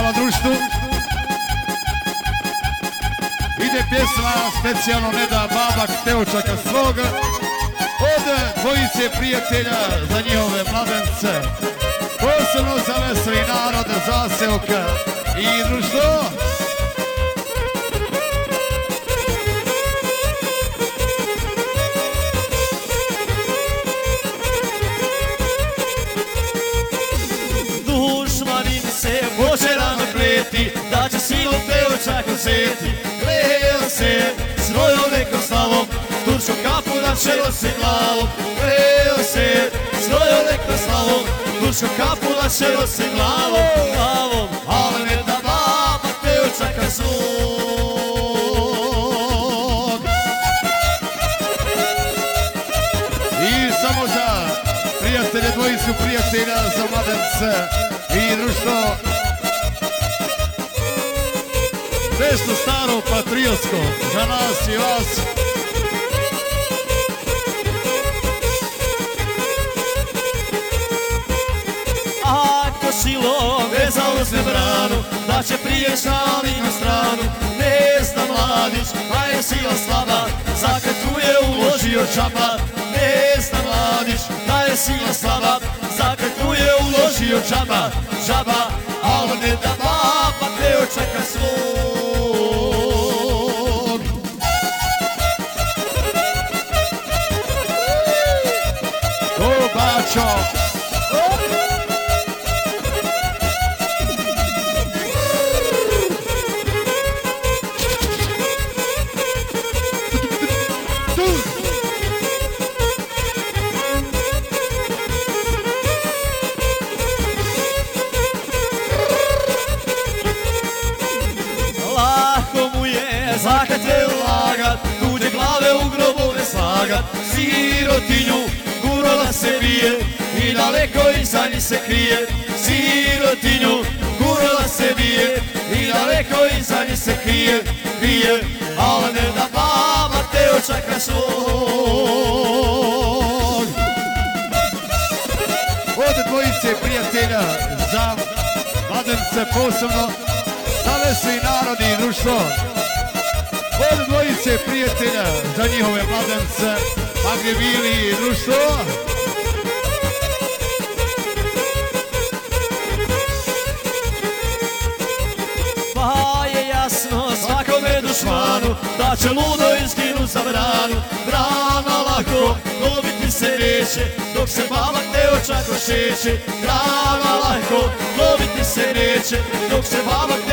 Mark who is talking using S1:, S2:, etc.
S1: hvala društvu. Ide pjesma specijalno Neda Babak Teočaka svoga od dvojice prijatelja za njihove mladence. Posebno za veseli narod, zaseoka i društvo.
S2: Dušmanin se Bože rano pleti, da će silom Teočak uzeti. Leo se svojom nekom slavom, turčkom kapu na čelo se glavom. Leo se svojom nekom slavom, turčkom kapu na čelo se glavom. Ali ne da baba Teočaka svog.
S1: I samo za prijatelje, dvojicu prijatelja, za mladence i društvo. Nešto staro patriotsko za nas i vas.
S2: Ako silom vezalo se branu, da će prijeći na linju stranu. Ne zna mladić, a je sila slaba, zakad tu je uložio džaba. Ne zna mladić, da je sila slaba, zakad tu je uložio džaba. Ali ne da baba Teočaka svog.
S1: Go Bačo!
S2: Zakad te ulagat, tuđe glave u grobove slagat. Sirotinju gurala se bije i daleko iza njih se krije. Sirotinju gurala se bije i daleko iza njih se krije. Ali ne da baba Teočaka svog.
S1: Od dvojice prijatelja za mladence posebno, za veseli narod i društvo. Od dvojice prijatelja za njihove mladence, a gdje bili i društvo.
S2: Pa je jasno svakome dušmanu da će ludo izginu za branu. Brana lako dobiti se neće, dok se baba Teočak šeće. Brana lako dobiti se neće, dok se baba